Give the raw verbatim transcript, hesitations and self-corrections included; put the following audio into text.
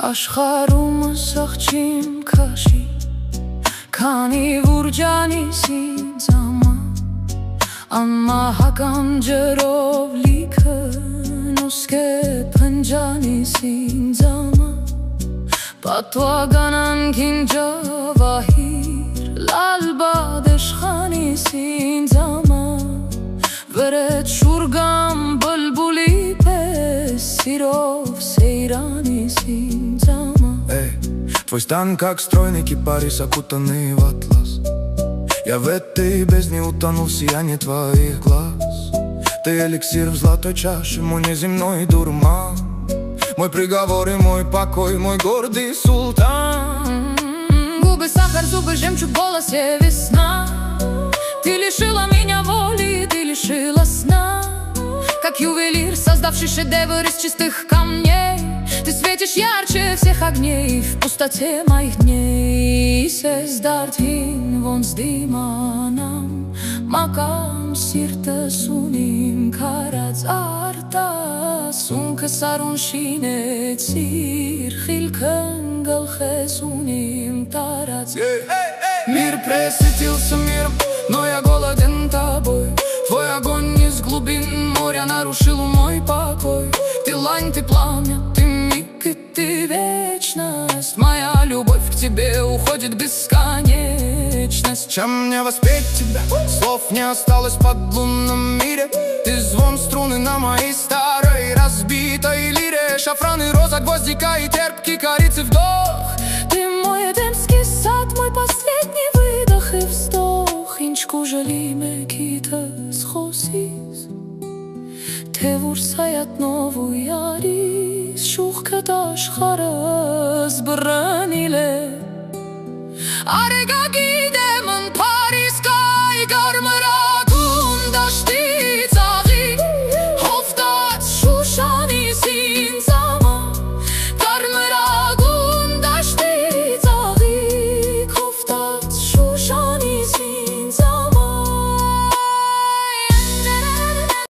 Աշխարհումս աղջիմ քաշի Քանի վուրջանիս ինձ աման Անմահական ջրով լիքը Նոսկե փնջանիս ինձ աման Պատուական անքին ջավահիր Լալբադ էշխանիս ինձ աման Վրետ շուրգամ բլբուլի պես Սիրով սեյրանիս ինձ աման Твой стан как стройный кипарис, окутанный в атлас. Я в этой бездне утонул в сиянии твоих глаз. Ты эликсир в золотой чаше, мой неземной дурман, мой приговор и мой покой, мой гордый султан. Губы сахар, зубы жемчуг, в голосе весна. Ты лишила меня воли, ты лишила сна. Как ювелир, создавший шедевр из чистых камней. Ты светишь ярче всех огней в пустоте моих дней. Сездартин вон с диманом Макам сиртес уним карац арта Сунка сарун шинецир Хилкан галхес уним тарац. Мир пресытился миром, но я голоден тобой. Твой огонь из глубин моря нарушил мой покой. Ты лань, ты пламя, ты миг и ты вечность. Моя любовь к тебе уходит в бесконечность. Чем мне воспеть тебя? Слов не осталось под лунном мире. Ты звон струны на моей старой разбитой лире. Шафран и роза, гвоздика и терпкий корицы вдох. Ты мой эдемский сад, мой последний выдох и вздох. Ինչ կուժելի մեկիտս խոսիս Թե որ սայատնով ու յարիս Շուխքդ աշխարհս բռնիլ է Արեգագի